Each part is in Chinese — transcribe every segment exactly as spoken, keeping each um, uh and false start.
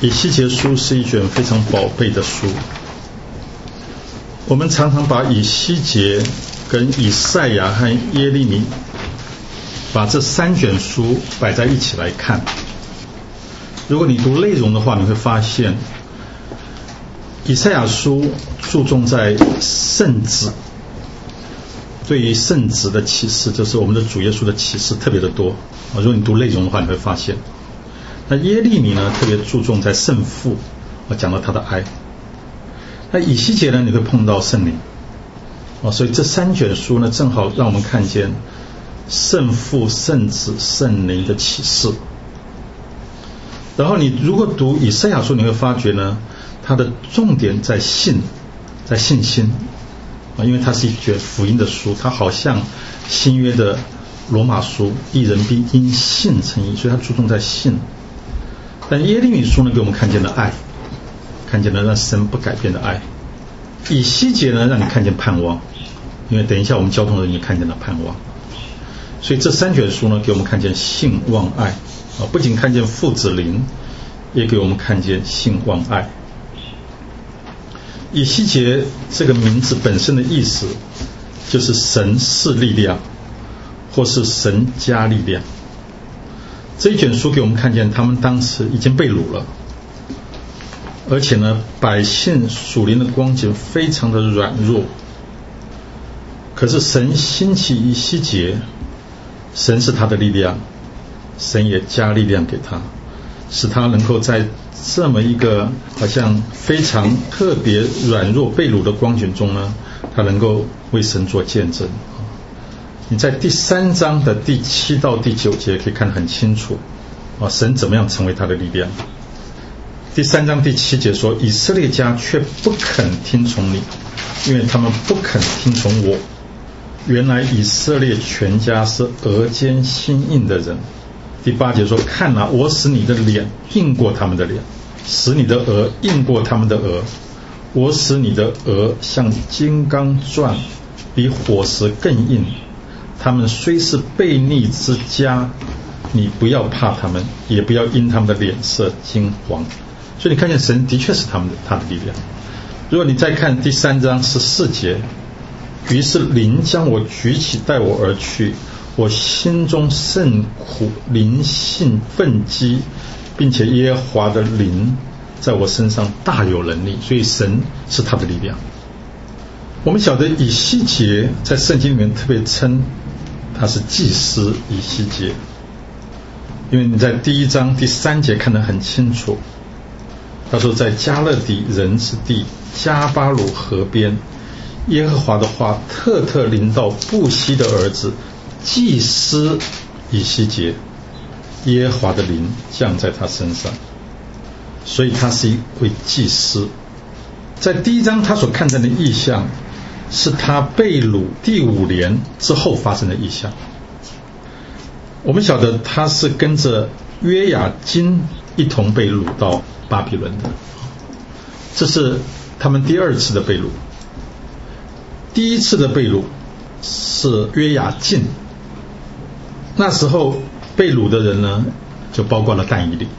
以西结书是一卷非常宝贝的书，我们常常把以西结跟以赛亚和耶利米把这三卷书摆在一起来看。如果你读内容的话，你会发现以赛亚书注重在圣子，对于圣子的启示，就是我们的主耶稣的启示特别的多。如果你读内容的话，你会发现那耶利米呢特别注重在圣父，讲到他的爱。那以西结呢，你会碰到圣灵，所以这三卷书呢正好让我们看见圣父、圣子、圣灵的启示。然后你如果读以赛亚书，你会发觉呢它的重点在信，在信心，因为它是一卷福音的书，它好像新约的罗马书，义人必因信称义，所以它注重在信。但耶利米书呢给我们看见了爱，看见了让神不改变的爱。以西结呢让你看见盼望，因为等一下我们交通的人也看见了盼望。所以这三卷书呢给我们看见信望爱，不仅看见父子灵，也给我们看见信望爱。以西结这个名字本身的意思就是神是力量，或是神加力量。这一卷书给我们看见他们当时已经被掳了，而且呢百姓属灵的光景非常的软弱，可是神兴起以西结，神是他的力量，神也加力量给他，使他能够在这么一个好像非常特别软弱被掳的光景中呢，他能够为神做见证。你在第三章的第七到第九节可以看得很清楚，神怎么样成为他的力量。第三章第七节说，以色列家却不肯听从你，因为他们不肯听从我。原来以色列全家是额间心硬的人。第八节说，看啊，我使你的脸硬过他们的脸，使你的额硬过他们的额，我使你的额像金刚钻，比火石更硬。他们虽是悖逆之家，你不要怕他们，也不要因他们的脸色惊惶。所以你看见神的确是他们的他的力量。如果你再看第三章十四节，于是灵将我举起带我而去，我心中甚苦，灵性愤激，并且耶和华的灵在我身上大有能力。所以神是他的力量。我们晓得以西结在圣经里面特别称他是祭司以西结，因为你在第一章第三节看得很清楚，他说在加勒底人之地加巴鲁河边，耶和华的话特特临到布西的儿子祭司以西结，耶和华的灵降在他身上，所以他是一位祭司。在第一章他所看见的异象是他被掳第五年之后发生的异象。我们晓得他是跟着约雅斤一同被掳到巴比伦的，这是他们第二次的被掳。第一次的被掳是约雅斤，那时候被掳的人呢就包括了但以理。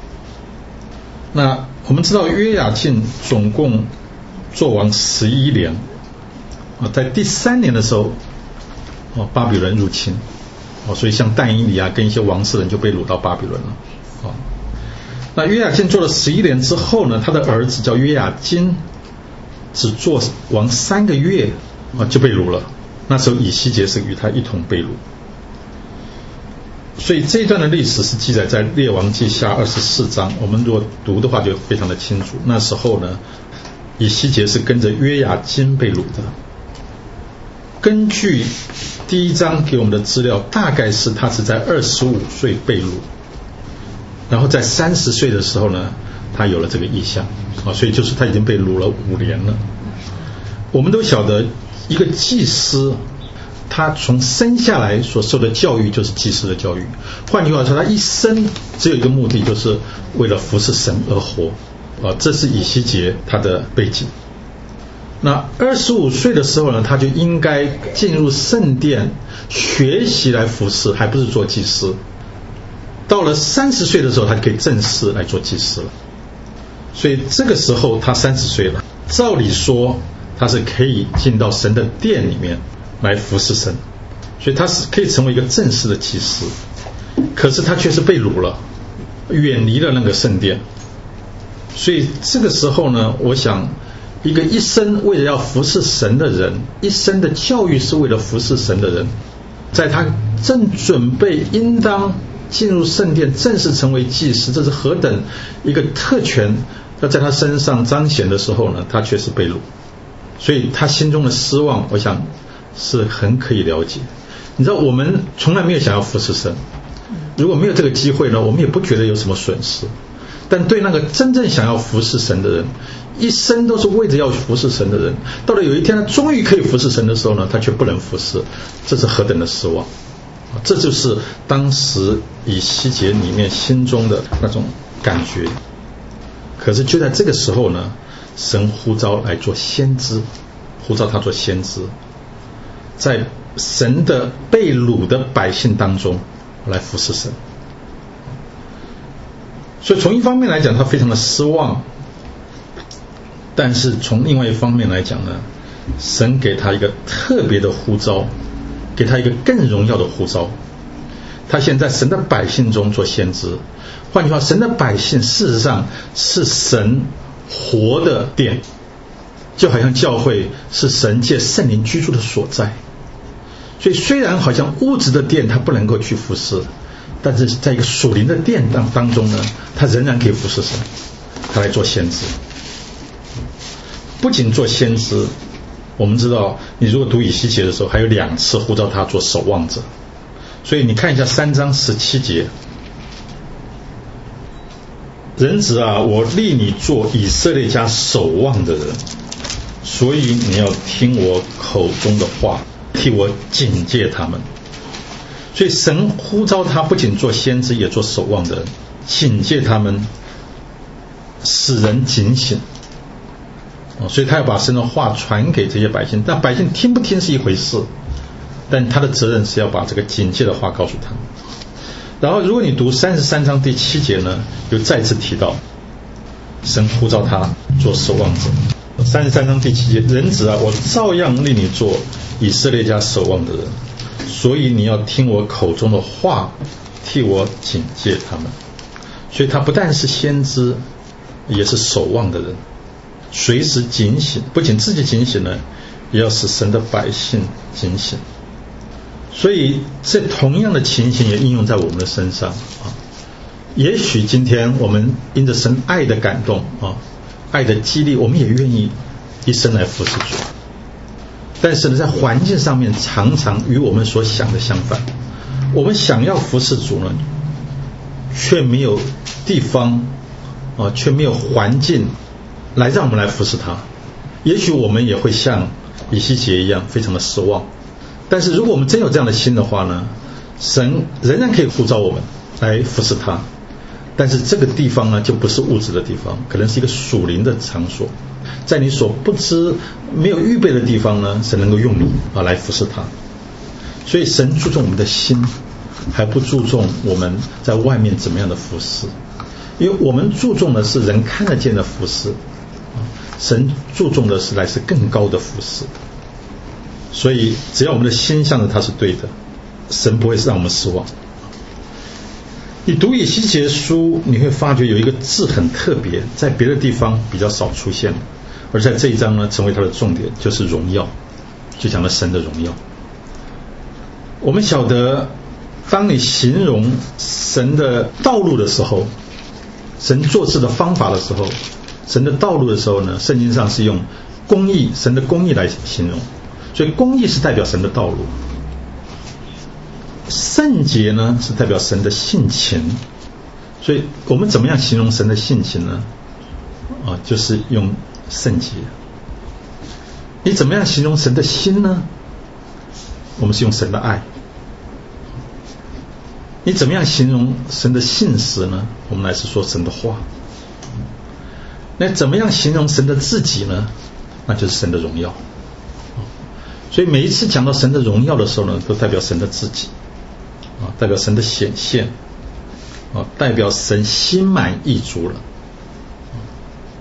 那我们知道约雅斤总共做王十一年，在第三年的时候巴比伦入侵，所以像但以理啊跟一些王室人就被掳到巴比伦了。那约雅斤做了十一年之后呢，他的儿子叫约雅斤，只做王三个月就被掳了。那时候以西结是与他一同被掳。所以这一段的历史是记载在列王记下二十四章，我们如果读的话就非常的清楚。那时候呢，以西结是跟着约雅斤被掳的。根据第一章给我们的资料，大概是他是在二十五岁被掳，然后在三十岁的时候呢，他有了这个异象，所以就是他已经被掳了五年了。我们都晓得一个祭司他从生下来所受的教育就是祭司的教育，换句话说他一生只有一个目的，就是为了服侍神而活。这是以西结他的背景。那二十五岁的时候呢，他就应该进入圣殿学习来服侍，还不是做祭司。到了三十岁的时候，他就可以正式来做祭司了。 所以这个时候他三十岁了，照理说他是可以进到神的殿里面来服侍神，所以他是可以成为一个正式的祭司。可是他却是被掳了，远离了那个圣殿。所以这个时候呢，我想一个一生为了要服侍神的人，一生的教育是为了服侍神的人，在他正准备应当进入圣殿正式成为祭司，这是何等一个特权要在他身上彰显的时候呢，他却是被掳。所以他心中的失望，我想是很可以了解。你知道我们从来没有想要服侍神，如果没有这个机会呢，我们也不觉得有什么损失。但对那个真正想要服侍神的人，一生都是为着要服侍神的人，到了有一天他终于可以服侍神的时候呢，他却不能服侍，这是何等的失望。这就是当时以西结里面心中的那种感觉。可是就在这个时候呢，神呼召来做先知，呼召他做先知，在神的被掳的百姓当中来服侍神。所以从一方面来讲他非常的失望，但是从另外一方面来讲呢，神给他一个特别的呼召，给他一个更荣耀的呼召。他现在神的百姓中做先知，换句话，神的百姓事实上是神活的殿，就好像教会是神借圣灵居住的所在。所以虽然好像物质的殿他不能够去服侍，但是在一个属灵的殿当当中呢，他仍然可以服侍神，他来做先知。不仅做先知，我们知道你如果读以西结的时候，还有两次呼召他做守望者。所以你看一下三章十七节，人子啊，我立你做以色列家守望的人，所以你要听我口中的话，替我警戒他们。所以神呼召他不仅做先知，也做守望的人，警戒他们，使人警醒。所以他要把神的话传给这些百姓，但百姓听不听是一回事，但他的责任是要把这个警戒的话告诉他们。然后如果你读三十三章第七节呢，又再次提到神呼召他做守望者。三十三章第七节，人子啊，我照样令你做以色列家守望的人，所以你要听我口中的话，替我警戒他们。所以他不但是先知，也是守望的人，随时警醒，不仅自己警醒了，也要使神的百姓警醒。所以这同样的情形也应用在我们的身上啊。也许今天我们因着神爱的感动啊，爱的激励，我们也愿意一生来服侍主。但是呢，在环境上面常常与我们所想的相反。我们想要服侍主呢，却没有地方啊，却没有环境来让我们来服侍他。也许我们也会像以西结一样非常的失望。但是如果我们真有这样的心的话呢，神仍然可以呼召我们来服侍他。但是这个地方呢，就不是物质的地方，可能是一个属灵的场所，在你所不知没有预备的地方呢，神能够用你啊来服侍他。所以神注重我们的心，还不注重我们在外面怎么样的服侍。因为我们注重的是人看得见的服侍，神注重的是来自更高的服侍。所以只要我们的心向着他是对的，神不会让我们失望。你读以西结书，你会发觉有一个字很特别，在别的地方比较少出现，而在这一章呢，成为它的重点，就是荣耀，就讲了神的荣耀。我们晓得，当你形容神的道路的时候，神做事的方法的时候，神的道路的时候呢，圣经上是用公义，神的公义来形容。所以公义是代表神的道路，圣洁呢是代表神的性情。所以我们怎么样形容神的性情呢？啊，就是用圣洁。你怎么样形容神的心呢？我们是用神的爱。你怎么样形容神的信实呢？我们来是说神的话。那怎么样形容神的自己呢？那就是神的荣耀。所以每一次讲到神的荣耀的时候呢，都代表神的自己啊，代表神的显现啊，代表神心满意足了。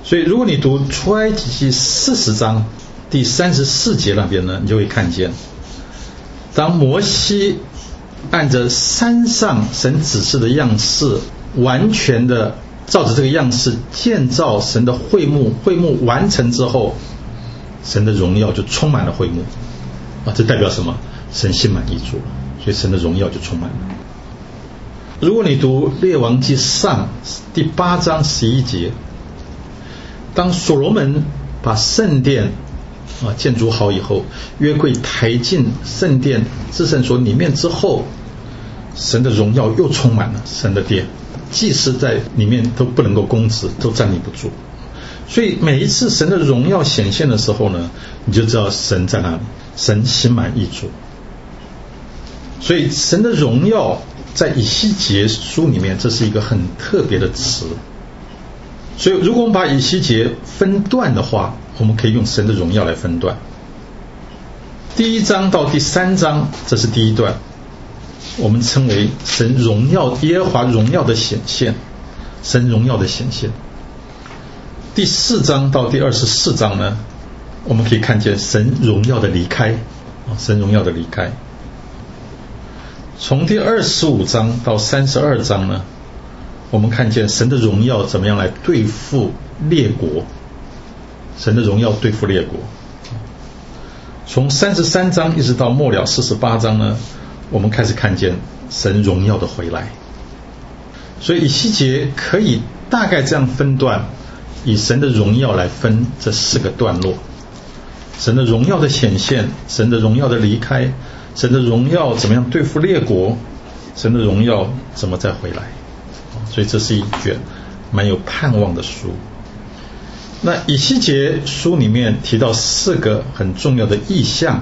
所以如果你读出埃及记四十章第三十四节那边呢，你就会看见，当摩西按着山上神指示的样式，完全的照着这个样式建造神的会幕，会幕完成之后，神的荣耀就充满了会幕啊，这代表什么？神心满意足，所以神的荣耀就充满了。如果你读列王记上第八章十一节，当所罗门把圣殿啊建筑好以后，约柜抬进圣殿至圣所里面之后，神的荣耀又充满了神的殿，祭司在里面都不能够供职，都站立不住。所以每一次神的荣耀显现的时候呢，你就知道神在那里，神心满意足。所以神的荣耀在以西结书里面，这是一个很特别的词。所以如果我们把以西结分段的话，我们可以用神的荣耀来分段。第一章到第三章，这是第一段，我们称为神荣耀，耶和华荣耀的显现，神荣耀的显现。第四章到第二十四章呢，我们可以看见神荣耀的离开，神荣耀的离开。从第二十五章到三十二章呢，我们看见神的荣耀怎么样来对付列国，神的荣耀对付列国。从三十三章一直到末了四十八章呢，我们开始看见神荣耀的回来。所以以西结可以大概这样分段，以神的荣耀来分这四个段落：神的荣耀的显现，神的荣耀的离开，神的荣耀怎么样对付列国，神的荣耀怎么再回来。所以这是一卷蛮有盼望的书。那以西结书里面提到四个很重要的意象，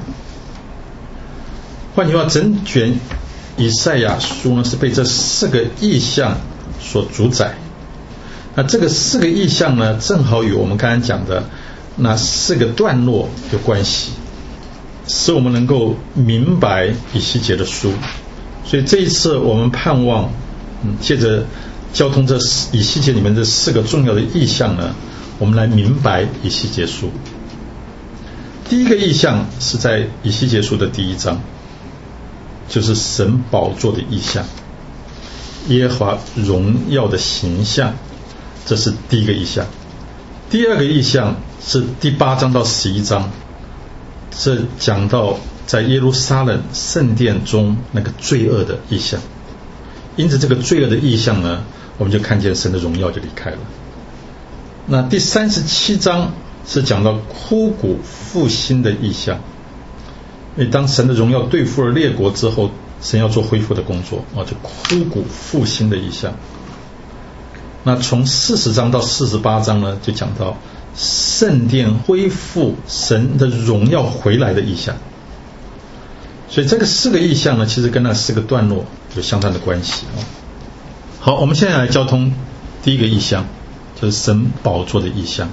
换句话，整卷以赛亚书呢是被这四个意象所主宰。那这个四个意象呢，正好与我们刚才讲的那四个段落有关系，使我们能够明白以西结的书。所以这一次我们盼望嗯，借着交通这以西结里面这四个重要的意象呢，我们来明白以西结书。第一个意象是在以西结书的第一章，就是神宝座的意象，耶和华荣耀的形象，这是第一个意象。第二个意象是第八章到十一章，这讲到在耶路撒冷圣殿中那个罪恶的意象。因此这个罪恶的意象呢，我们就看见神的荣耀就离开了。那第三十七章是讲到枯骨复兴的意象，因为当神的荣耀对付了列国之后，神要做恢复的工作啊，就枯骨复兴的意象。那从四十章到四十八章呢，就讲到圣殿恢复，神的荣耀回来的意象。所以这个四个意象呢，其实跟那四个段落有相当的关系啊。好，我们现在来交通第一个意象，就是神宝座的意象。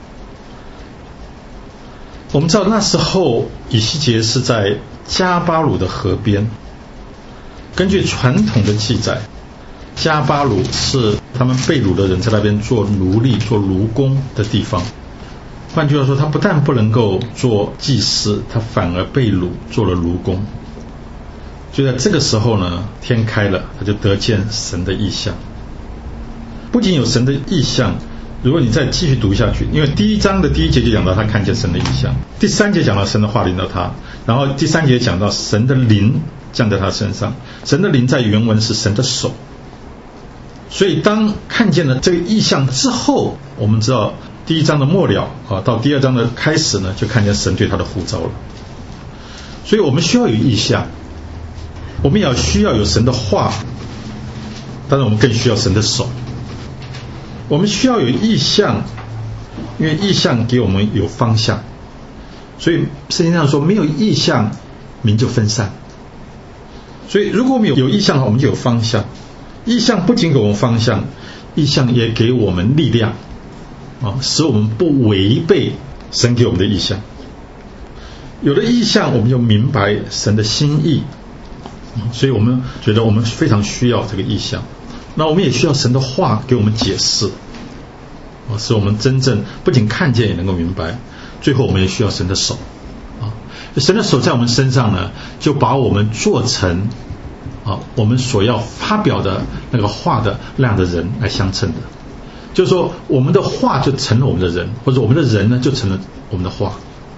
我们知道那时候以西结是在加巴鲁的河边，根据传统的记载，加巴鲁是他们被掳的人在那边做奴隶做奴工的地方。换句话说，他不但不能够做祭司，他反而被掳做了奴工。就在这个时候呢，天开了，他就得见神的异象。不仅有神的异象，如果你再继续读下去，因为第一章的第一节就讲到他看见神的异象，第三节讲到神的话临到他，然后第三节讲到神的灵降在他身上。神的灵在原文是神的手。所以当看见了这个异象之后，我们知道第一章的末了啊，到第二章的开始呢，就看见神对他的呼召了。所以我们需要有异象，我们也要需要有神的话，当然我们更需要神的手。我们需要有异象，因为异象给我们有方向。所以圣经上说，没有异象，民就分散。所以如果我们有有异象的话，我们就有方向。异象不仅给我们方向，异象也给我们力量啊，使我们不违背神给我们的异象。有了异象，我们就明白神的心意，所以我们觉得我们非常需要这个异象。那我们也需要神的话给我们解释。 啊，使我们真正不仅看见也能够明白。最后我们也需要神的手啊，神的手在我们身上呢，就把我们做成啊我们所要发表的那个话的那样的人来相称的。就是说我们的话就成了我们的人，或者我们的人呢就成了我们的话。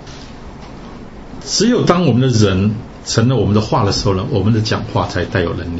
只有当我们的人成了我们的话的时候呢，我们的讲话才带有能力。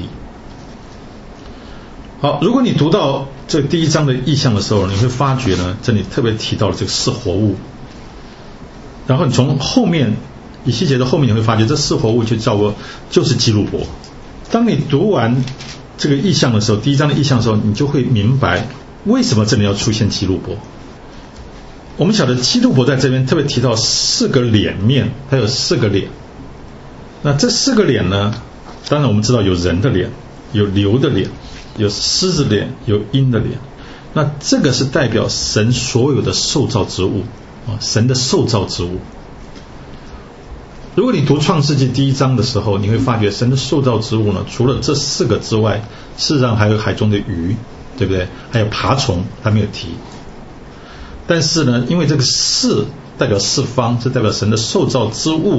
好，如果你读到这第一章的意象的时候，你会发觉呢，这里特别提到了这个是活物。然后你从后面以西结的后面，你会发觉这是活物就叫做就是基路伯。当你读完这个意象的时候，第一章的意象的时候，你就会明白为什么这里要出现基路伯。我们晓得基路伯在这边特别提到四个脸面，它有四个脸。那这四个脸呢，当然我们知道有人的脸，有牛的脸，有狮子脸，有鹰的脸。那这个是代表神所有的受造之物啊，神的受造之物。如果你读创世纪第一章的时候，你会发觉神的受造之物呢，除了这四个之外，事实上还有海中的鱼，对不对？还有爬虫，还没有提。但是呢，因为这个四代表四方，是代表神的受造之物。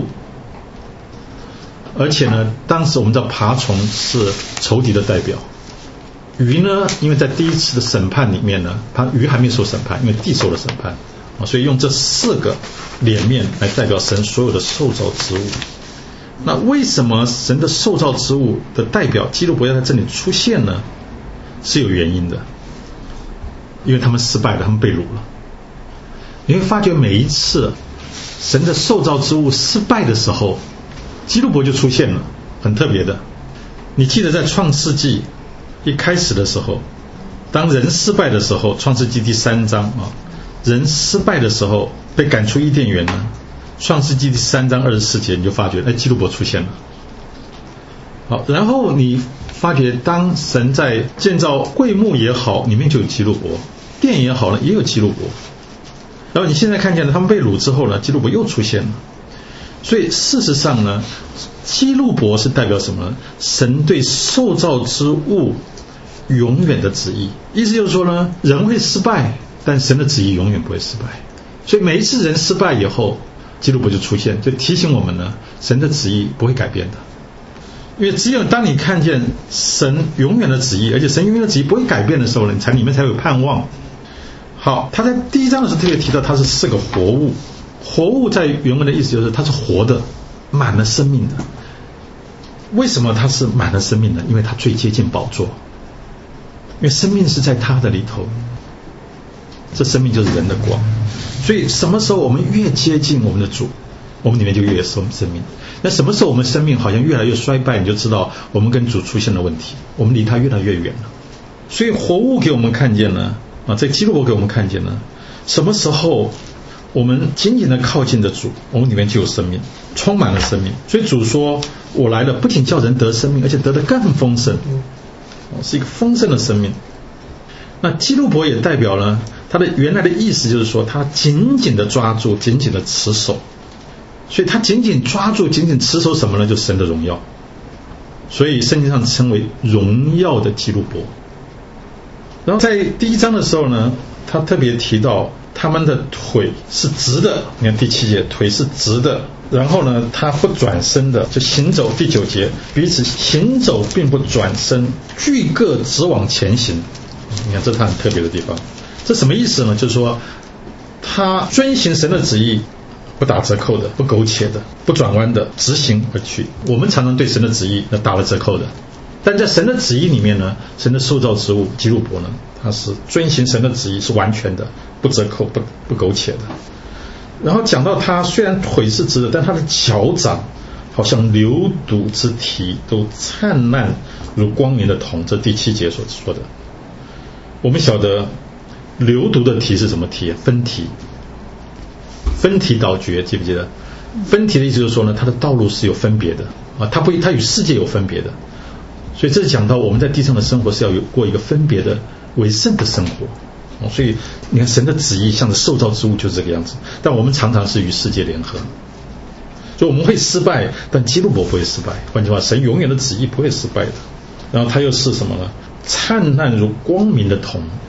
而且呢，当时我们知道爬虫是仇敌的代表，鱼呢，因为在第一次的审判里面呢，它鱼还没受审判，因为地受了审判啊，所以用这四个脸面来代表神所有的受造之物。那为什么神的受造之物的代表基路伯要在这里出现呢？是有原因的，因为他们失败了，他们被掳了。你会发觉每一次神的受造之物失败的时候，基路伯就出现了，很特别的。你记得在创世纪一开始的时候，当人失败的时候，创世纪第三章啊，人失败的时候被赶出伊甸园呢，创世纪第三章二十四节你就发觉，哎，基路伯出现了。好，然后你发觉当神在建造会幕也好，里面就有基路伯，殿也好呢，也有基路伯。然后你现在看见了他们被掳之后呢，基路伯又出现了。所以事实上呢，基路伯是代表什么呢？神对受造之物永远的旨意。意思就是说呢，人会失败，但神的旨意永远不会失败。所以每一次人失败以后，基路伯就出现，就提醒我们呢，神的旨意不会改变的。因为只有当你看见神永远的旨意，而且神永远的旨意不会改变的时候呢，你才里面才有盼望。好，他在第一章的时候特别提到它是四个活物。活物在原文的意思就是它是活的，满了生命的。为什么它是满了生命的？因为它最接近宝座，因为生命是在它的里头，这生命就是人的光。所以什么时候我们越接近我们的主，我们里面就越有生命。那什么时候我们生命好像越来越衰败，你就知道我们跟主出现了问题，我们离他越来越远了。所以活物给我们看见了啊，在基路伯给我们看见了，什么时候我们紧紧的靠近着主，我们里面就有生命，充满了生命。所以主说，我来了不仅叫人得生命，而且得得更丰盛，是一个丰盛的生命。那基路伯也代表了他的原来的意思，就是说他紧紧的抓住，紧紧的持守。所以他紧紧抓住，紧紧持守什么呢？就是神的荣耀。所以圣经上称为荣耀的基路伯。然后在第一章的时候呢，他特别提到他们的腿是直的，你看第七节，腿是直的。然后呢，他不转身的，就行走。第九节，彼此行走并不转身，俱各直往前行。你看这是他很特别的地方。这什么意思呢？就是说他遵行神的旨意，不打折扣的，不苟且的，不转弯的，直行而去。我们常常对神的旨意那打了折扣的，但在神的旨意里面呢，神的受造之物基路伯呢，他是遵行神的旨意，是完全的，不折扣，不不苟且的。然后讲到他虽然腿是直的，但他的脚掌好像流毒之蹄，都灿烂如光明的铜。这第七节所说的。我们晓得流毒的蹄是什么蹄？分蹄。分蹄倒绝，记不记得？分蹄的意思就是说呢，它的道路是有分别的啊，它不，它与世界有分别的。所以这是讲到我们在地上的生活是要有过一个分别的为圣的生活。哦、所以你看神的旨意向着受造之物就是这个样子，但我们常常是与世界联合，所以我们会失败，但基路伯不会失败。换句话，神永远的旨意不会失败的。然后他又是什么呢？灿烂如光明的铜。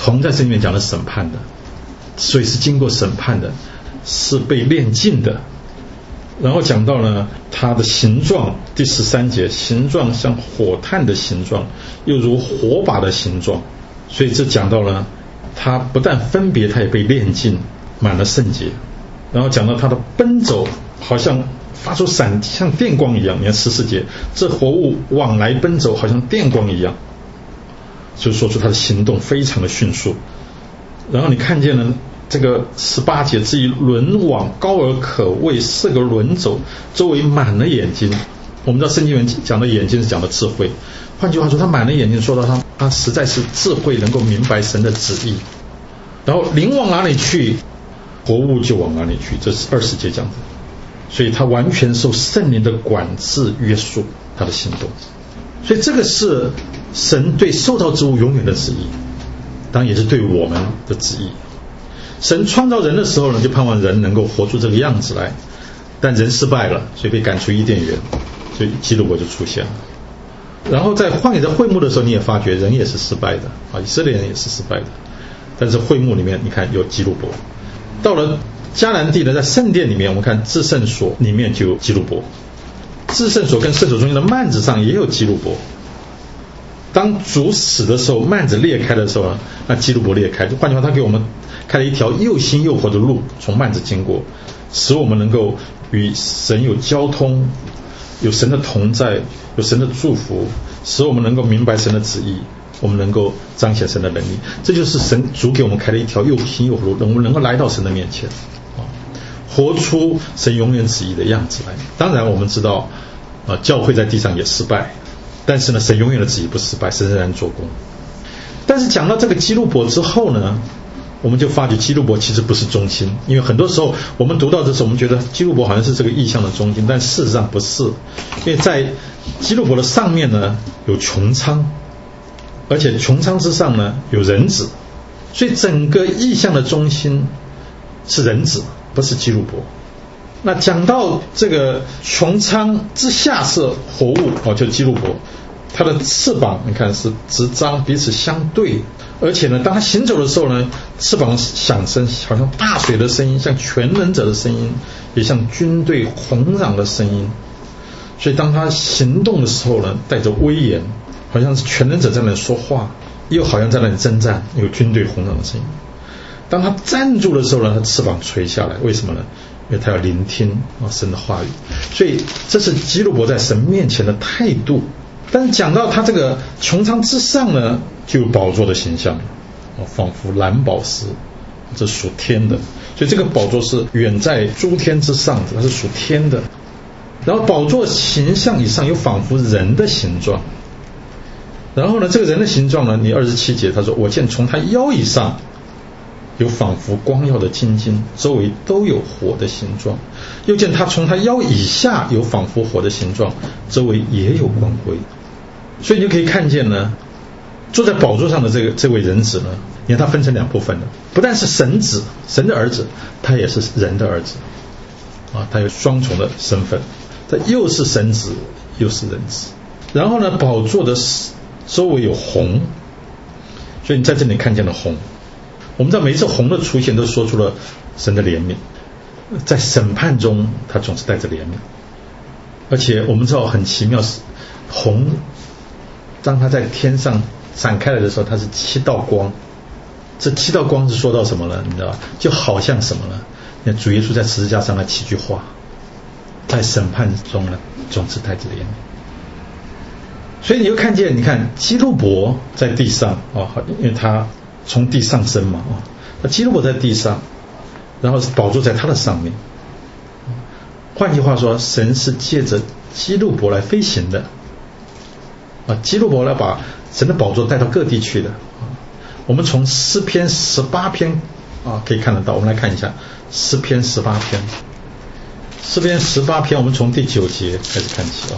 铜在圣经里面讲的审判的，水是经过审判的，是被炼净的。然后讲到呢，它的形状，第十三节，形状像火炭的形状，又如火把的形状。所以这讲到了它不但分别，它也被炼净，满了圣洁。然后讲到它的奔走好像发出闪，像电光一样。你看十四节，这活物往来奔走好像电光一样，就说出它的行动非常的迅速。然后你看见了这个十八节，至于轮网高而可畏，四个轮轴周围满了眼睛。我们知道圣经里面讲的眼睛是讲的智慧，换句话说，他满了眼睛，说到他他实在是智慧，能够明白神的旨意。然后灵往哪里去，活物就往哪里去，这是二十节讲的。所以他完全受圣灵的管制约束他的行动。所以这个是神对受造之物永远的旨意，当然也是对我们的旨意。神创造人的时候呢，就盼望人能够活出这个样子来，但人失败了，所以被赶出伊甸园，所以基督国就出现了。然后在旷野的会幕的时候，你也发觉人也是失败的啊，以色列人也是失败的。但是会幕里面，你看有基路伯。到了迦南地呢，在圣殿里面，我们看至圣所里面就有基路伯，至圣所跟圣所中间的幔子上也有基路伯。当主死的时候，幔子裂开的时候呢，那基路伯裂开，换句话，他给我们开了一条又新又活的路，从幔子经过，使我们能够与神有交通，有神的同在，有神的祝福，使我们能够明白神的旨意，我们能够彰显神的能力。这就是神主给我们开了一条又新又活的路，我们能够来到神的面前，活出神永远旨意的样子来。当然我们知道呃，教会在地上也失败，但是呢，神永远的旨意不失败，神仍然做工。但是讲到这个基路伯之后呢，我们就发觉基路伯其实不是中心。因为很多时候我们读到的时候，我们觉得基路伯好像是这个意象的中心，但事实上不是。因为在基路伯的上面呢有穹苍，而且穹苍之上呢有人子，所以整个意象的中心是人子，不是基路伯。那讲到这个穹苍之下是活物哦，就基路伯，它的翅膀你看是直张，彼此相对，而且呢，当它行走的时候呢，翅膀响声好像大水的声音，像全能者的声音，也像军队轰嚷的声音。所以当它行动的时候呢，带着威严，好像是全能者在那里说话，又好像在那里征战，有军队轰嚷的声音。当它站住的时候呢，它翅膀垂下来，为什么呢？因为他要聆听啊神的话语。所以这是基路伯在神面前的态度。但是讲到他这个穹苍之上呢，就有宝座的形象，仿佛蓝宝石，这属天的。所以这个宝座是远在诸天之上的，它是属天的。然后宝座形象以上有仿佛人的形状。然后呢，这个人的形状呢，你二十七节他说，我见从他腰以上有仿佛光耀的金晶，周围都有火的形状。又见他从他腰以下有仿佛火的形状，周围也有光辉。所以你就可以看见呢，坐在宝座上的这个这位人子呢，你看他分成两部分的，不但是神子，神的儿子，他也是人的儿子啊，他有双重的身份，他又是神子又是人子。然后呢，宝座的周围有红，所以你在这里看见了红。我们知道每一次红的出现都说出了神的怜悯，在审判中他总是带着怜悯。而且我们知道很奇妙，红当他在天上展开来的时候，它是七道光。这七道光是说到什么呢？你知道吧？就好像什么呢？你看主耶稣在十字架上那七句话，在审判中呢总是带着怜悯。所以你就看见，你看基路伯在地上哦，因为他从地上升嘛，哦，那基路伯在地上，然后宝座在他的上面。换句话说，神是借着基路伯来飞行的啊，基路伯来把神的宝座带到各地去的。我们从诗篇十八篇啊可以看得到，我们来看一下诗篇十八篇。诗篇十八篇，我们从第九节开始看起啊。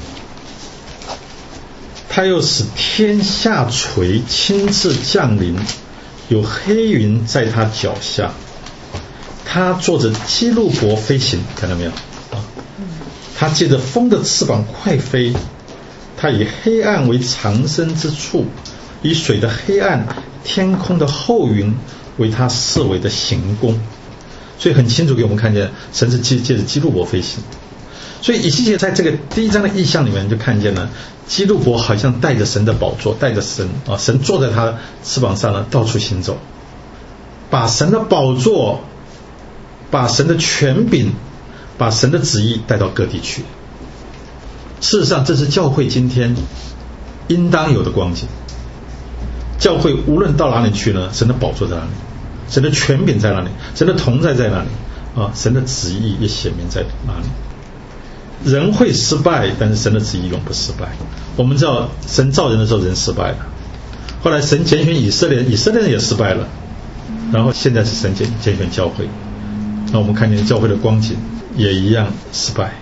他又使天下垂，亲自降临，有黑云在他脚下。他坐着基路伯飞行，看到没有啊？他借着风的翅膀快飞。他以黑暗为藏身之处，以水的黑暗天空的厚云为他四围的行宫。所以很清楚给我们看见神是借借着基路伯飞行。所以以西结在这个第一章的意象里面就看见了基路伯好像带着神的宝座，带着神啊，神坐在他翅膀上呢，到处行走，把神的宝座，把神的权柄，把神的旨意带到各地去。事实上这是教会今天应当有的光景。教会无论到哪里去呢，神的宝座在哪里，神的权柄在哪里，神的同在在哪里啊，神的旨意也显明在哪里。人会失败，但是神的旨意永不失败。我们知道神造人的时候人失败了，后来神拣选以色列人，以色列人也失败了，然后现在是神拣拣选教会，那我们看见教会的光景也一样失败。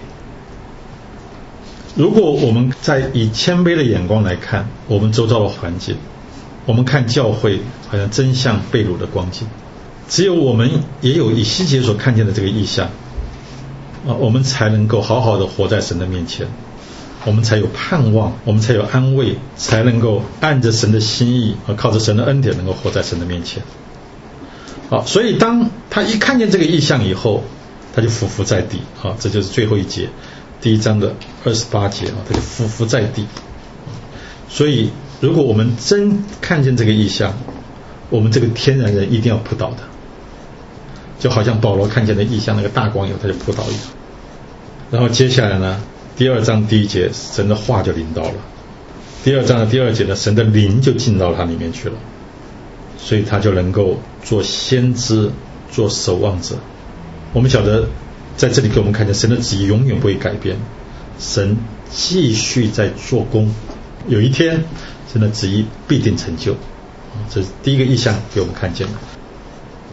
如果我们在以谦卑的眼光来看我们周遭的环境，我们看教会好像真像被掳的光景，只有我们也有以西结所看见的这个意象啊，我们才能够好好的活在神的面前，我们才有盼望，我们才有安慰，才能够按着神的心意啊，靠着神的恩典能够活在神的面前。好，所以当他一看见这个意象以后，他就俯伏在地啊，这就是最后一节第一章的二十八节啊，他就俯伏在地。所以如果我们真看见这个意象，我们这个天然人一定要扑倒的，就好像保罗看见的意象那个大光以后他就扑倒一样。然后接下来呢，第二章第一节神的话就临到了，第二章的第二节呢，神的灵就进到他里面去了，所以他就能够做先知，做守望者。我们晓得在这里给我们看见神的旨意永远不会改变，神继续在做工，有一天神的旨意必定成就，这是第一个意象给我们看见的。